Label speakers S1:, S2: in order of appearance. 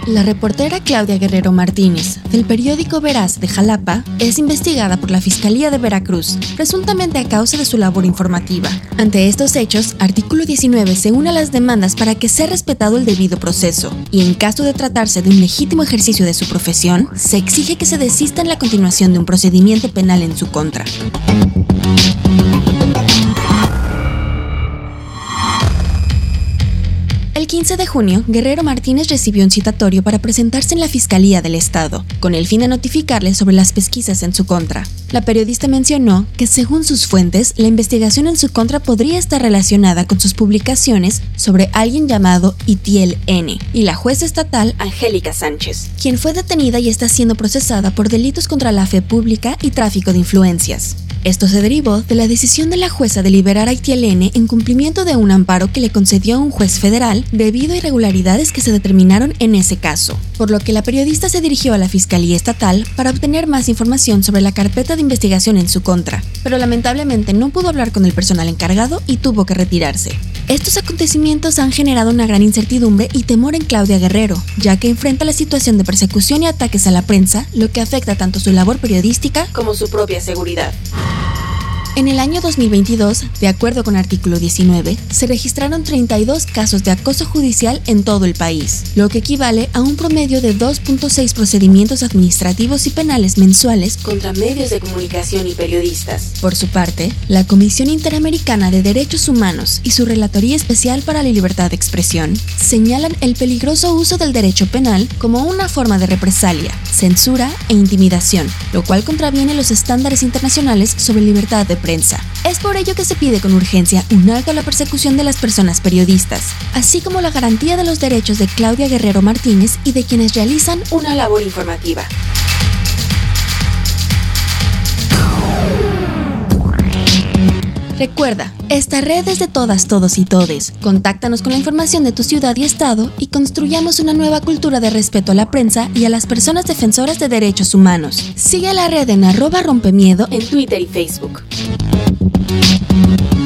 S1: La reportera Claudia Guerrero Martínez, del periódico Veraz de Jalapa, es investigada por la Fiscalía de Veracruz, presuntamente a causa de su labor informativa. Ante estos hechos, Artículo 19 se une a las demandas para que sea respetado el debido proceso, y en caso de tratarse de un legítimo ejercicio de su profesión, se exige que se desista en la continuación de un procedimiento penal en su contra. El 15 de junio, Guerrero Martínez recibió un citatorio para presentarse en la Fiscalía del Estado, con el fin de notificarle sobre las pesquisas en su contra. La periodista mencionó que, según sus fuentes, la investigación en su contra podría estar relacionada con sus publicaciones sobre alguien llamado Itiel N. y la jueza estatal Angélica Sánchez, quien fue detenida y está siendo procesada por delitos contra la fe pública y tráfico de influencias. Esto se derivó de la decisión de la jueza de liberar a Itiel N en cumplimiento de un amparo que le concedió un juez federal debido a irregularidades que se determinaron en ese caso, por lo que la periodista se dirigió a la Fiscalía Estatal para obtener más información sobre la carpeta de investigación en su contra, pero lamentablemente no pudo hablar con el personal encargado y tuvo que retirarse. Estos acontecimientos han generado una gran incertidumbre y temor en Claudia Guerrero, ya que enfrenta la situación de persecución y ataques a la prensa, lo que afecta tanto su labor periodística como su propia seguridad. En el año 2022, de acuerdo con Artículo 19, se registraron 32 casos de acoso judicial en todo el país, lo que equivale a un promedio de 2.6 procedimientos administrativos y penales mensuales contra medios de comunicación y periodistas. Por su parte, la Comisión Interamericana de Derechos Humanos y su Relatoría Especial para la Libertad de Expresión señalan el peligroso uso del derecho penal como una forma de represalia, censura e intimidación, lo cual contraviene los estándares internacionales sobre libertad de prensa. Es por ello que se pide con urgencia un alto a la persecución de las personas periodistas, así como la garantía de los derechos de Claudia Guerrero Martínez y de quienes realizan una labor informativa. Recuerda, esta red es de todas, todos y todes. Contáctanos con la información de tu ciudad y estado y construyamos una nueva cultura de respeto a la prensa y a las personas defensoras de derechos humanos. Sigue a la red en @rompemiedo en Twitter y Facebook.